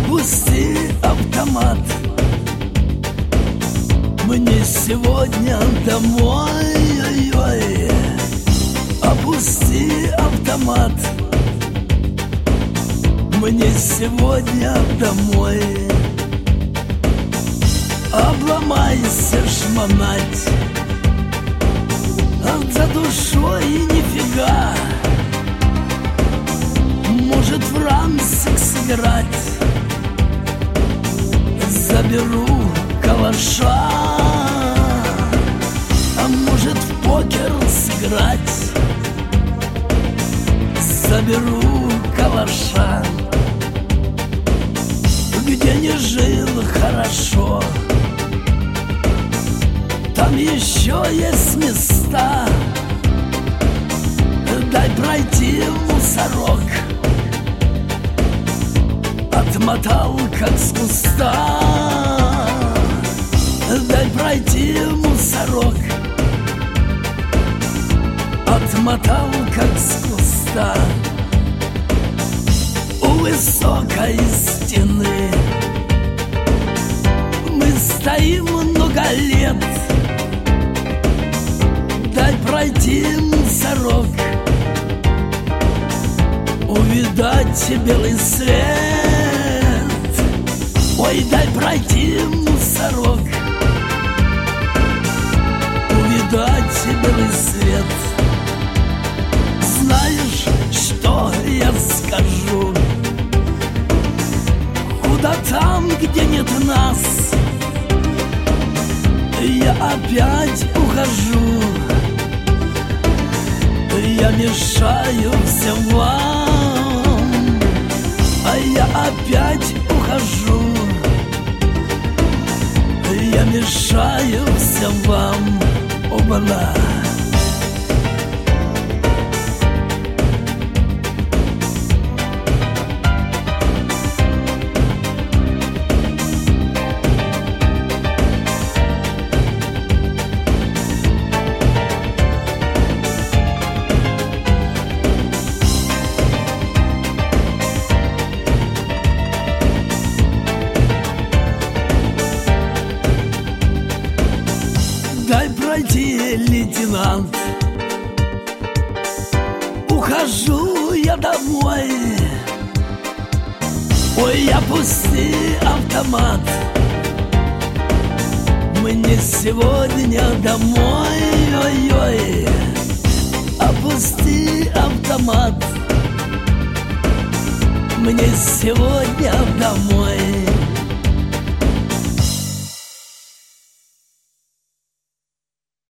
Опусти автомат, мне сегодня домой. Ой-ой. Опусти автомат, мне сегодня домой. Обломайся, шмонать, за душой нифига. Может, в рамсик сыграть, заберу калаша. А может, в покер сыграть, заберу калаша. Где не жил хорошо, там еще есть места. Дай пройти, мусорок, отмотал, как с куста. Дай пройти, мусорок, отмотал, как с куста. У высокой стены мы стоим много лет. Дай пройти, мусорок, увидать белый свет. Ой, дай пройти, мусорок, увидать белый свет. Знаешь, что я скажу? Куда там, где нет нас, я опять ухожу. Я мешаю всем вам, а я опять ухожу. Я мешаю всем вам. Оба-на! Дай пройти, лейтенант, ухожу я домой. Ой, опусти автомат, мне сегодня домой. Ой-ой. Опусти автомат, мне сегодня домой.